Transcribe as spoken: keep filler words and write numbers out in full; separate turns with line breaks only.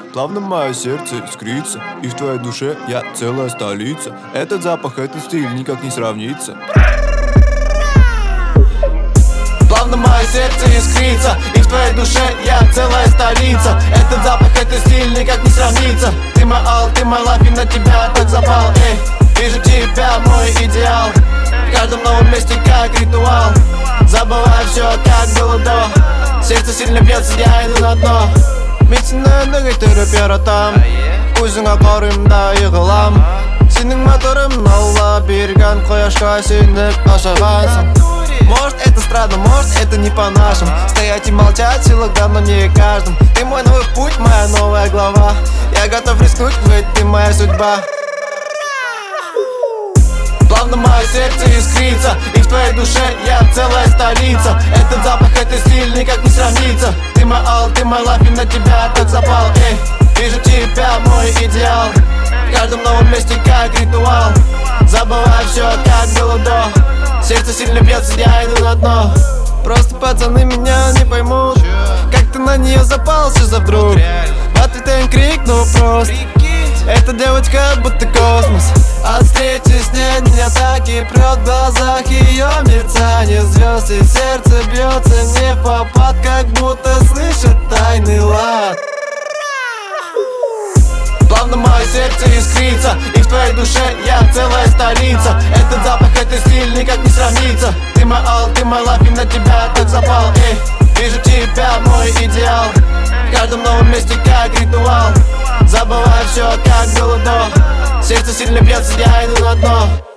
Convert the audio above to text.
Плавно мое сердце искрится, и в твоей душе я целая столица. Этот запах, этот стиль никак не сравнится. Плавно мое сердце искрится, и в твоей душе я целая столица. Этот запах, этот стиль никак не сравнится. Ты мой all, ты мой life, и на тебя так запал. Эй, вижу тебя, мой идеал. В каждом новом месте как ритуал. Забываю все, как было до. Сердце сильно бьется, я иду на дно. 미치는 너를 들으벼었담 우승과 걸음다 이걸람 Синим мотором нового береган Кояшка сильных ошибается. Может это странно, может это не по-нашему. Стоять и молчать в силах давно не каждым. Ты мой новый путь, моя новая глава. Я готов рискнуть, ведь ты моя судьба. Плавно мое сердце искрится, и в твоей душе я целая столица. Этот запах, этот стиль никак не сравнится. Ты мой all, ты мой life, и на тебя так запал. Эй, вижу тебя, мой идеал. В каждом новом месте как ритуал. Забываю все, как было до. Сердце сильно бьется, я иду на дно. Просто пацаны меня не поймут. Как ты на нее запал, что за вдруг? В ответ я им крикну просто: эта девочка будто космос. От встречи с ней меня так и прет в глазах ее мерцание звезд. И сердце бьется не в попад, как будто слышит тайный лад. Плавно мое сердце искрится, и в твоей душе я целая столица. Этот запах, этот стиль никак не сравнится. Ты мой all, ты мой life, и на тебя так запал. Эй, вижу тебя, мой идеал. В каждом новом месте как ритуал. Забываю все, как было до. Сердце сильно бьется, я иду на дно.